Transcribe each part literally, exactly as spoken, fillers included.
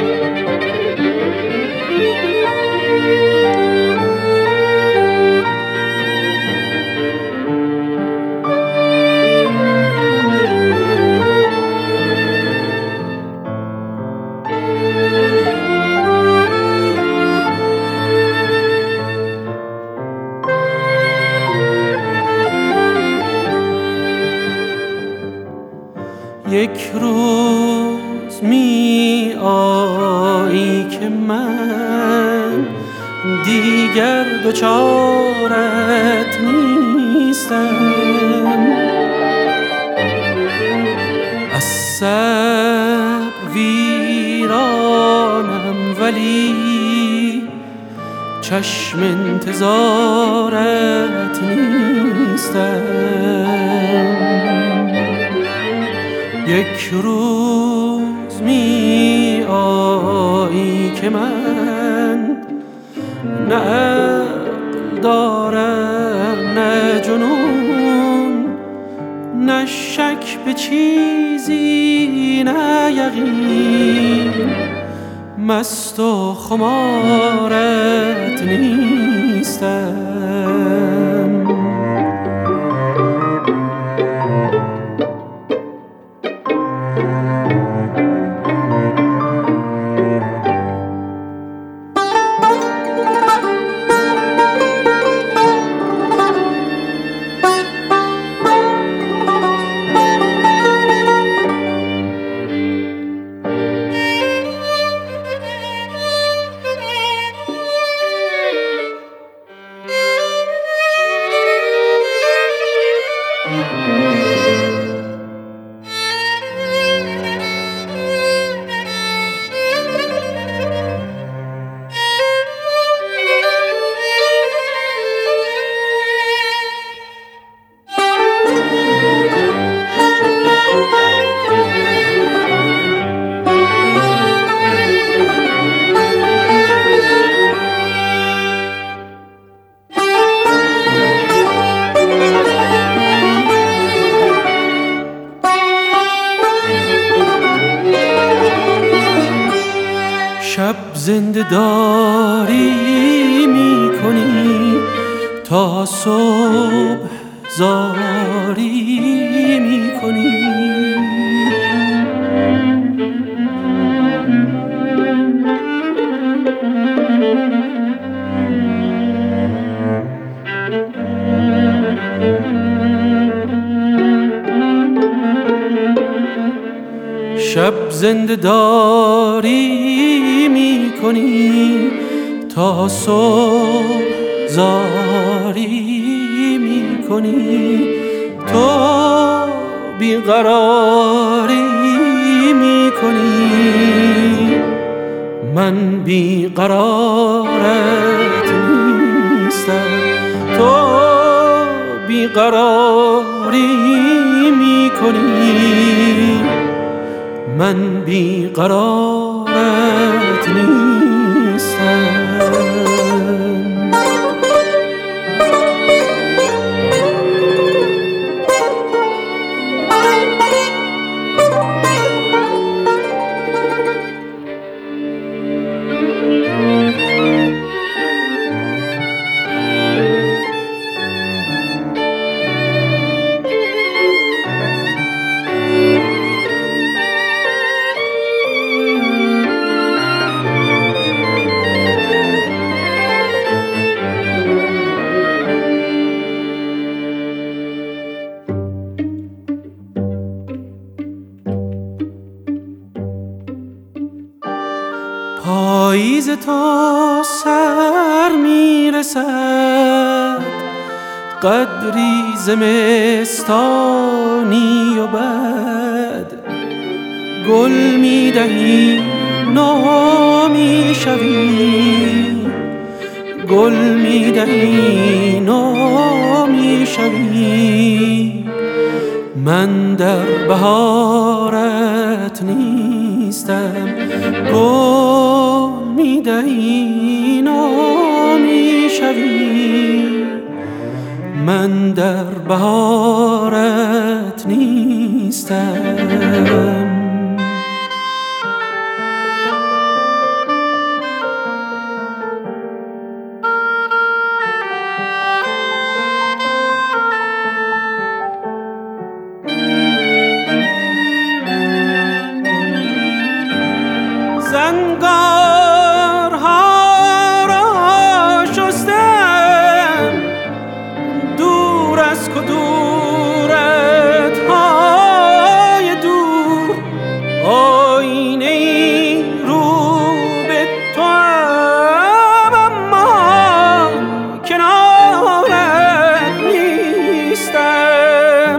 یک روز می آیی که من دیگر دچارت نیستم، از صبر ویرانم ولی چشم انتظارت نیستم. یک روز می آیی که من نه عقل دارم نه جنون، نه شک به چیزی نه یقین، مست و خمارت نیستم. شب زنده داری می کنی تا صبح زاری می کنی. شب زنده داری می کنی تا صبح زاری می کنی. تو بیقراری می کنی، من بیقرارت نیستم. تو بیقراری می کنی، من بیقرارت نیستم. پاییز تا سر میرسد، قدری زمستانی و بعد گل میدهی نو میشوی، گل میدهی نو میشوی. من در بهارت نیستم، گل میدهی نو میشوی. من در بهارت نیستم. زنگارها را شستم، دور از کدورت‌های دور، آینه ای رو به توام، اما کنارت نیستم.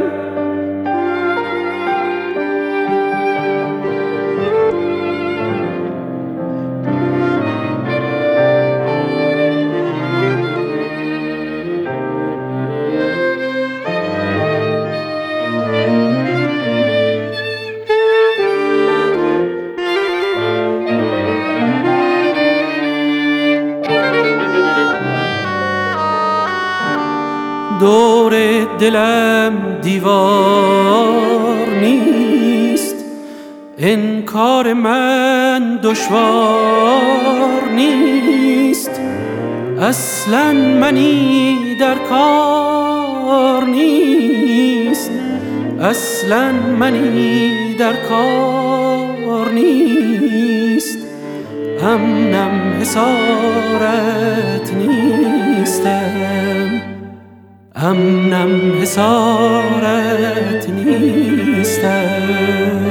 دور دلم دیوار نیست، انکار من دشوار نیست، اصلاً منی در کار نیست، اصلاً منی در کار نیست، امنم حصارت نیستم، امنم حصارت نیستم.